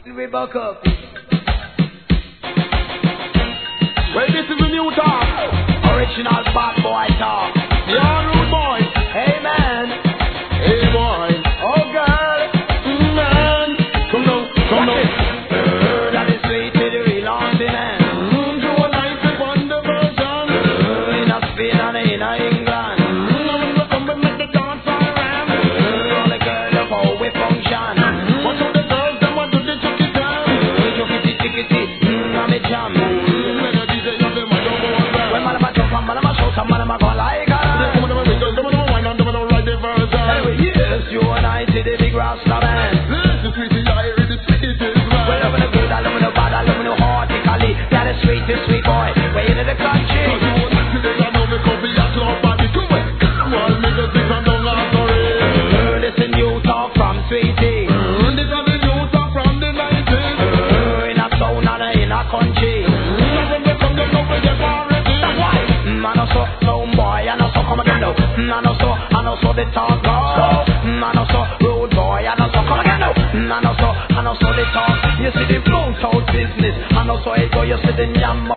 We buck up. Well, this is a new talk. Original bad boy talk. The all rude boy. Hey man. Hey boy. Oh girl. Man. Come down, come down. That is sweet to the real auntie man. Do a life upon the version. In a Spain and in a England. Come and make the dance all around. All the girl of how we function. Watch out the girls, them want to do the chucky down. Chuckity chickity, I'm a jam. Melody, they have them, I don't go on that. When man, I'm a jump, man, I'm a shout, man, I'm a go like her. Come on, come on, come on, wine on, come on, ride the version. Anyway, yes, you and I to the big Rasta man. This is sweetie, I read the sweetest man. Well, loving the good, I loving the bad, I loving the hortically. That is sweet boy, way into the country. Cause you want to today, I know me come be a club body. Come on, come on, make us sit and down and sorry. Listen, you talk from Sweetie. This is the new talk from the 90s. In a town and in a country. When they come, they know where they're already. That's why. Man, I saw some boy, and I saw come again now. Man, I saw the talk go. Man, I saw rude boy, and I saw come again now. Man, I saw the talk. You see the flow out business. And I saw it go, you see the yam.